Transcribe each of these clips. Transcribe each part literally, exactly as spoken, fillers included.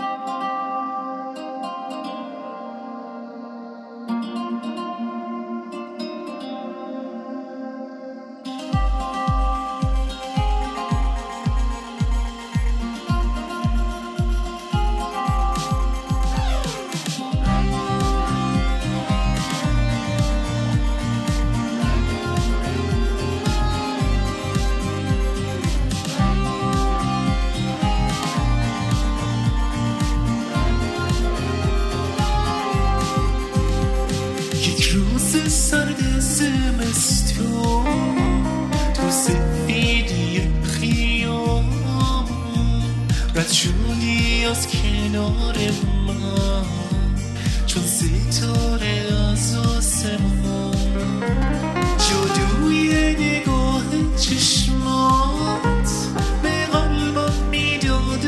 سرد زمستون تو سفیدی خیام رد شدی از کنار من چون ستاره از آسمان جادوی نگاه چشمات به قلبم میداد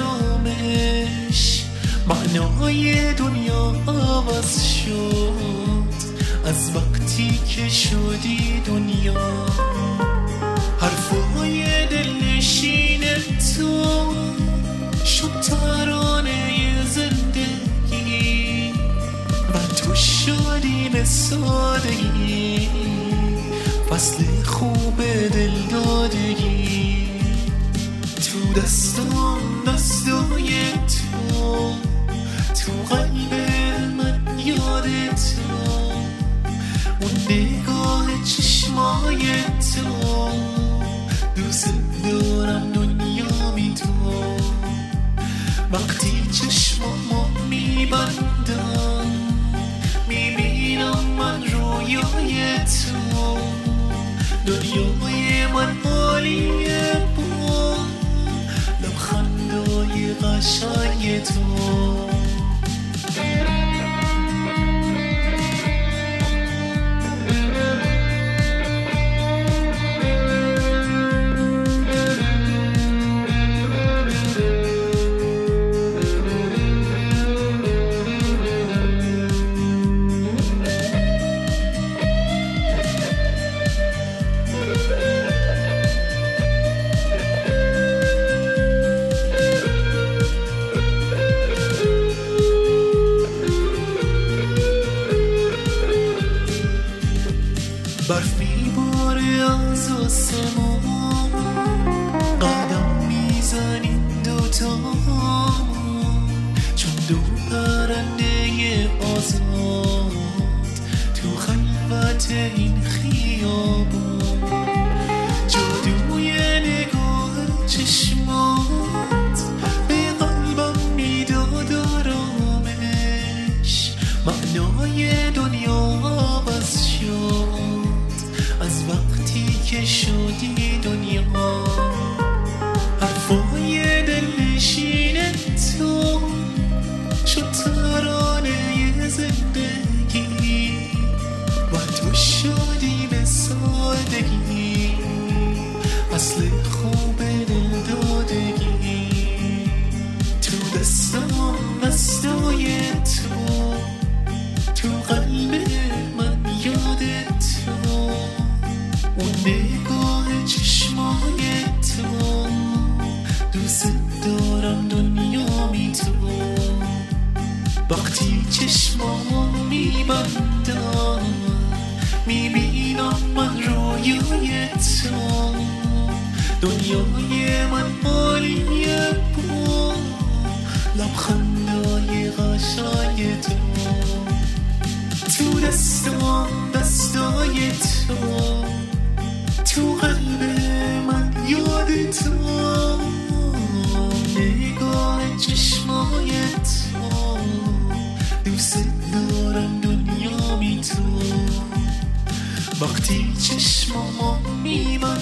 آرامش معنای دنیا عوض شد از وقتی که شدی دنیا حرفای دلنشین تو شد ترانه زندگی و تو شدی به سادگی فصل خوب دل دادگی تو دستان دستای تو تو قلب من یاد تو اون نگاه چشمای تو دوست دارم دنیامی تو وقتی چشمامو میبندم میبینم من رویای تو دنیای من عالیه با لبخندای قشنگ تو برف میباره از آسمان قدم میزنیم دوتامون چون دو پرنده آزاد تو خلوت این خیابون جادوی نگاه چشمات به قلبم میداد آرامش معنای دنیا عوض شد از وقتی که شدی دنیا حرفای دلنشین تو شد ترانه زندگی و تو شدی به سادگی اصل خوب دل دادگی تو دستم دستای تو تو قلب من یاد تو اون نگاه چشمای تو دوست دارم دنیامی تو وقتی چشمامو میبندم میبینم من رویای تو دنیای من عالیه با لبخندای قشنگ تو تو دستم دستای تو تو قلب من یاد تو نگاه چشمای تو دوست دارم دنیامی تو وقتی چشمامو میبندم